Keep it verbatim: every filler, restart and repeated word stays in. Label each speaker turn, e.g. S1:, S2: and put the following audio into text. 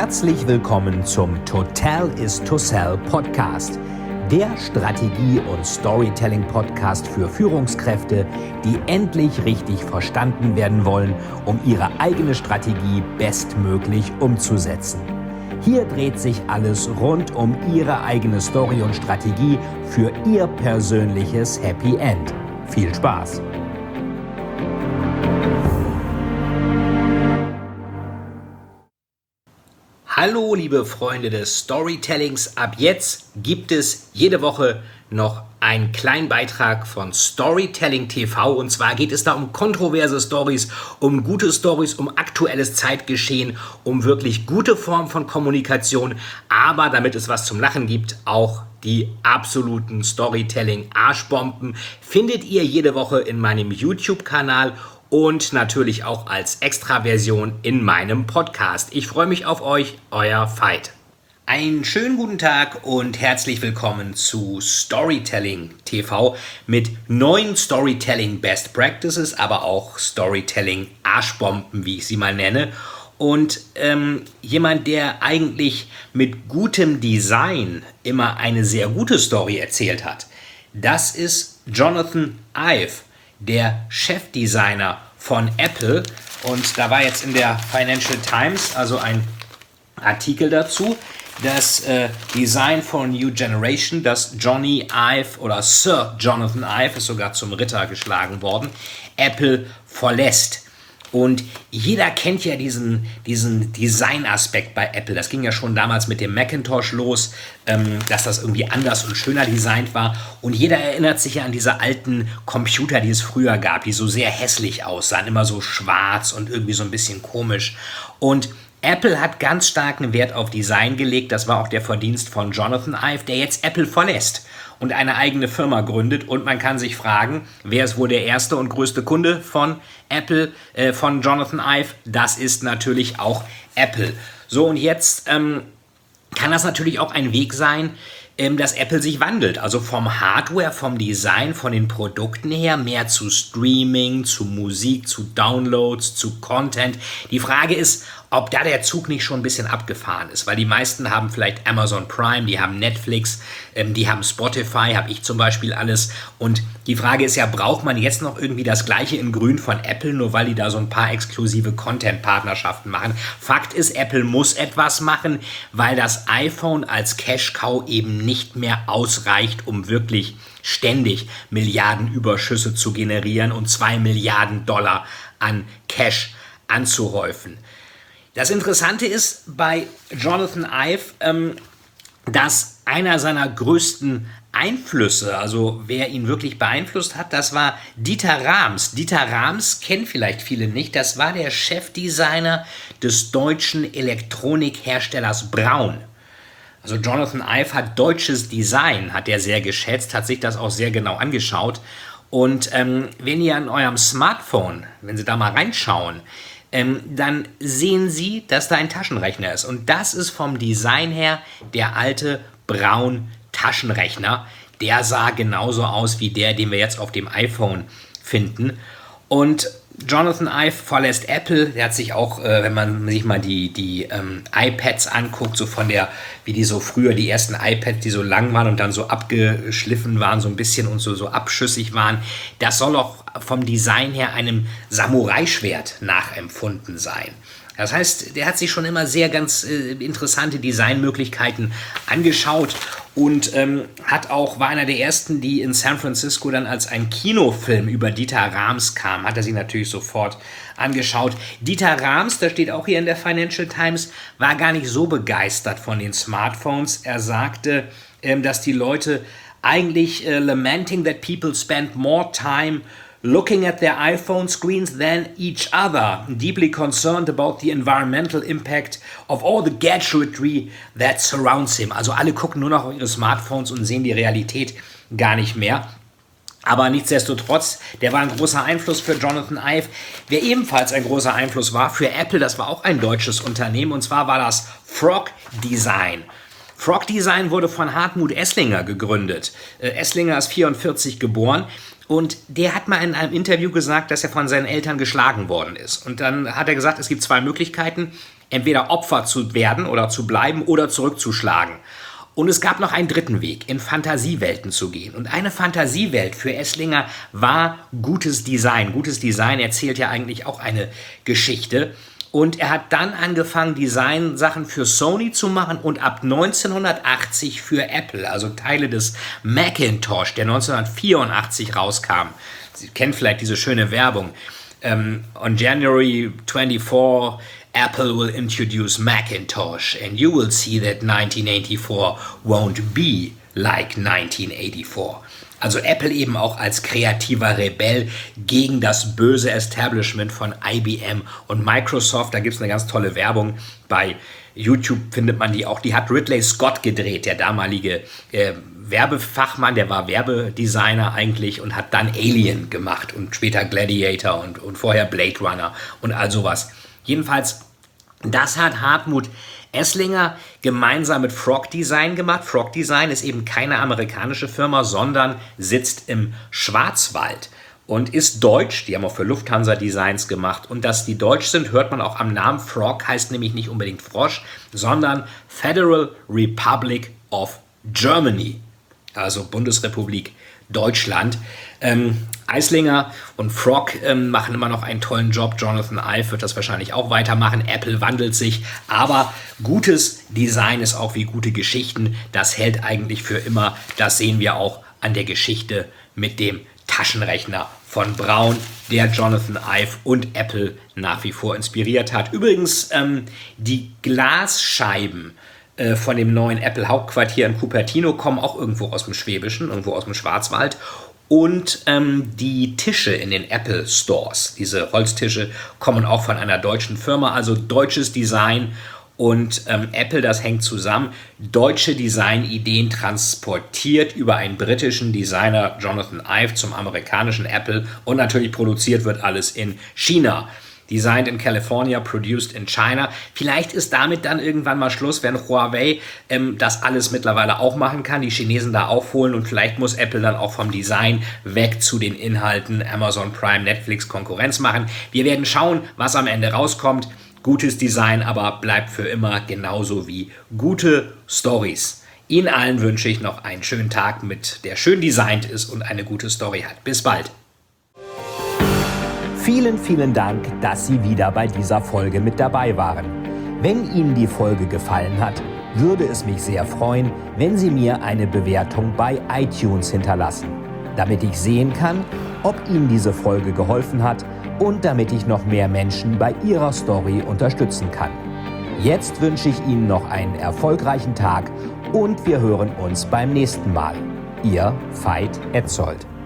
S1: Herzlich willkommen zum Total is to Sell Podcast, der Strategie- und Storytelling-Podcast für Führungskräfte, die endlich richtig verstanden werden wollen, um ihre eigene Strategie bestmöglich umzusetzen. Hier dreht sich alles rund um Ihre eigene Story und Strategie für Ihr persönliches Happy End. Viel Spaß! Hallo liebe Freunde des Storytellings, ab jetzt gibt es jede Woche noch einen kleinen Beitrag von Storytelling T V, und zwar geht es da um kontroverse Stories, um gute Stories, um aktuelles Zeitgeschehen, um wirklich gute Form von Kommunikation, aber damit es was zum Lachen gibt, auch die absoluten Storytelling-Arschbomben findet ihr jede Woche in meinem YouTube-Kanal und natürlich auch als Extraversion in meinem Podcast. Ich freue mich auf euch, euer Veit. Einen schönen guten Tag und herzlich willkommen zu Storytelling T V mit neuen Storytelling Best Practices, aber auch Storytelling Arschbomben, wie ich sie mal nenne. Und ähm, jemand, der eigentlich mit gutem Design immer eine sehr gute Story erzählt hat, das ist Jonathan Ive, der Chefdesigner von Apple. Und da war jetzt in der Financial Times also ein Artikel dazu, das äh, Design von New Generation, das Johnny Ive oder Sir Jonathan Ive ist sogar zum Ritter geschlagen worden, Apple verlässt. Und jeder kennt ja diesen, diesen Design-Aspekt bei Apple. Das ging ja schon damals mit dem Macintosh los, ähm, dass das irgendwie anders und schöner designt war. Und jeder erinnert sich ja an diese alten Computer, die es früher gab, die so sehr hässlich aussahen, immer so schwarz und irgendwie so ein bisschen komisch. Und Apple hat ganz starken Wert auf Design gelegt. Das war auch der Verdienst von Jonathan Ive, der jetzt Apple verlässt und eine eigene Firma gründet. Und man kann sich fragen, wer ist wohl der erste und größte Kunde von Apple, äh, von Jonathan Ive? Das ist natürlich auch Apple. So, und jetzt ähm, kann das natürlich auch ein Weg sein, ähm, dass Apple sich wandelt. Also vom Hardware, vom Design, von den Produkten her, mehr zu Streaming, zu Musik, zu Downloads, zu Content. Die Frage ist, ob da der Zug nicht schon ein bisschen abgefahren ist, weil die meisten haben vielleicht Amazon Prime, die haben Netflix, ähm, die haben Spotify, habe ich zum Beispiel alles. Und die Frage ist ja, braucht man jetzt noch irgendwie das Gleiche in Grün von Apple, nur weil die da so ein paar exklusive Content-Partnerschaften machen? Fakt ist, Apple muss etwas machen, weil das iPhone als Cash-Cow eben nicht mehr ausreicht, um wirklich ständig Milliardenüberschüsse zu generieren und zwei Milliarden Dollar an Cash anzuhäufen. Das Interessante ist bei Jonathan Ive, ähm, dass einer seiner größten Einflüsse, also wer ihn wirklich beeinflusst hat, das war Dieter Rams. Dieter Rams kennen vielleicht viele nicht, das war der Chefdesigner des deutschen Elektronikherstellers Braun. Also Jonathan Ive hat deutsches Design, hat er sehr geschätzt, hat sich das auch sehr genau angeschaut. Und ähm, wenn ihr an eurem Smartphone, wenn Sie da mal reinschauen, Ähm, dann sehen Sie, dass da ein Taschenrechner ist. Und das ist vom Design her der alte Braun Taschenrechner. Der sah genauso aus wie der, den wir jetzt auf dem iPhone finden. Und Jonathan Ive verlässt Apple. Der hat sich auch, äh, wenn man sich mal die, die ähm, iPads anguckt, so von der, wie die so früher, die ersten iPads, die so lang waren und dann so abgeschliffen waren, so ein bisschen und so, so abschüssig waren. Das soll auch vom Design her einem Samurai-Schwert nachempfunden sein. Das heißt, der hat sich schon immer sehr ganz äh, interessante Designmöglichkeiten angeschaut und ähm, hat auch, war einer der ersten, die in San Francisco dann als ein Kinofilm über Dieter Rams kam, hat er sich natürlich sofort angeschaut. Dieter Rams, das steht auch hier in der Financial Times, war gar nicht so begeistert von den Smartphones. Er sagte, ähm, dass die Leute eigentlich äh, lamenting that people spend more time looking at their iPhone screens than each other, deeply concerned about the environmental impact of all the gadgetry that surrounds him. Also alle gucken nur noch auf ihre Smartphones und sehen die Realität gar nicht mehr. Aber nichtsdestotrotz, der war ein großer Einfluss für Jonathan Ive. Wer ebenfalls ein großer Einfluss war für Apple, das war auch ein deutsches Unternehmen, und zwar war das Frog Design. Frog Design wurde von Hartmut Esslinger gegründet. Äh, Esslinger ist vierundvierzig geboren. Und der hat mal in einem Interview gesagt, dass er von seinen Eltern geschlagen worden ist. Und dann hat er gesagt, es gibt zwei Möglichkeiten, entweder Opfer zu werden oder zu bleiben oder zurückzuschlagen. Und es gab noch einen dritten Weg, in Fantasiewelten zu gehen. Und eine Fantasiewelt für Esslinger war gutes Design. Gutes Design erzählt ja eigentlich auch eine Geschichte. Und er hat dann angefangen, Design-Sachen für Sony zu machen und ab neunzehnhundertachtzig für Apple, also Teile des Macintosh, der neunzehnhundertvierundachtzig rauskam. Sie kennen vielleicht diese schöne Werbung. Um, on January twenty-fourth, Apple will introduce Macintosh and you will see that nineteen eighty-four won't be like nineteen eighty-four. Also Apple eben auch als kreativer Rebell gegen das böse Establishment von I B M und Microsoft. Da gibt es eine ganz tolle Werbung. Bei YouTube findet man die auch. Die hat Ridley Scott gedreht, der damalige äh, Werbefachmann. Der war Werbedesigner eigentlich und hat dann Alien gemacht und später Gladiator und, und vorher Blade Runner und all sowas. Jedenfalls, das hat Hartmut Esslinger gemeinsam mit Frog Design gemacht. Frog Design ist eben keine amerikanische Firma, sondern sitzt im Schwarzwald und ist deutsch. Die haben auch für Lufthansa Designs gemacht. Und dass die deutsch sind, hört man auch am Namen. Frog heißt nämlich nicht unbedingt Frosch, sondern Federal Republic of Germany, also Bundesrepublik Deutschland. Ähm, Esslinger und Frog ähm, machen immer noch einen tollen Job. Jonathan Ive wird das wahrscheinlich auch weitermachen. Apple wandelt sich. Aber gutes Design ist auch wie gute Geschichten. Das hält eigentlich für immer. Das sehen wir auch an der Geschichte mit dem Taschenrechner von Braun, der Jonathan Ive und Apple nach wie vor inspiriert hat. Übrigens, ähm, die Glasscheiben äh, von dem neuen Apple-Hauptquartier in Cupertino kommen auch irgendwo aus dem Schwäbischen, irgendwo aus dem Schwarzwald. Und ähm, die Tische in den Apple Stores, diese Holztische, kommen auch von einer deutschen Firma, also deutsches Design und ähm, Apple, das hängt zusammen. Deutsche Designideen transportiert über einen britischen Designer Jonathan Ive zum amerikanischen Apple und natürlich produziert wird alles in China. Designed in California, produced in China. Vielleicht ist damit dann irgendwann mal Schluss, wenn Huawei ähm, das alles mittlerweile auch machen kann, die Chinesen da aufholen und vielleicht muss Apple dann auch vom Design weg zu den Inhalten Amazon Prime, Netflix Konkurrenz machen. Wir werden schauen, was am Ende rauskommt. Gutes Design aber bleibt für immer genauso wie gute Stories. Ihnen allen wünsche ich noch einen schönen Tag, mit der schön designt ist und eine gute Story hat. Bis bald.
S2: Vielen, vielen Dank, dass Sie wieder bei dieser Folge mit dabei waren. Wenn Ihnen die Folge gefallen hat, würde es mich sehr freuen, wenn Sie mir eine Bewertung bei iTunes hinterlassen, damit ich sehen kann, ob Ihnen diese Folge geholfen hat und damit ich noch mehr Menschen bei ihrer Story unterstützen kann. Jetzt wünsche ich Ihnen noch einen erfolgreichen Tag und wir hören uns beim nächsten Mal. Ihr Veit Etzold.